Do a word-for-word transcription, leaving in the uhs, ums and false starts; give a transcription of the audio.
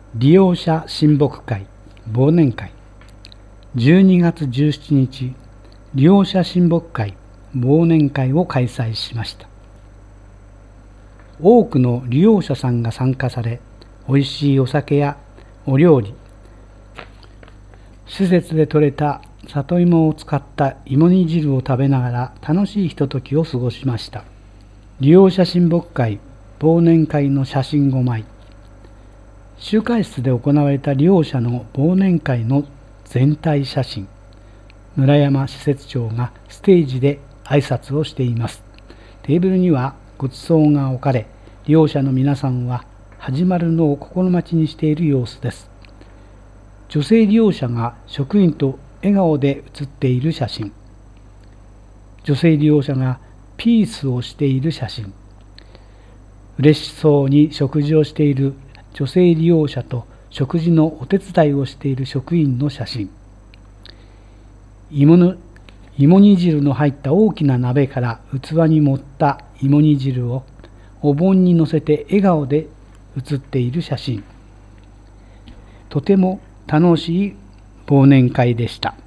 利用者親睦会忘年会じゅうにがつじゅうしちにち、利用者親睦会忘年会を開催しました。多くの利用者さんが参加され、おいしいお酒やお料理、施設で採れた里芋を使った芋煮汁を食べながら楽しいひとときを過ごしました。利用者親睦会忘年会の写真ごまい。集会室で行われた利用者の忘年会の全体写真。村山施設長がステージで挨拶をしています。テーブルにはごちそうが置かれ、利用者の皆さんは始まるのを心待ちにしている様子です。女性利用者が職員と笑顔で写っている写真。女性利用者がピースをしている写真。嬉しそうに食事をしている女性利用者と食事のお手伝いをしている職員の写真。芋の芋煮汁の入った大きな鍋から器に盛った芋煮汁をお盆に乗せて笑顔で写っている写真。とても楽しい忘年会でした。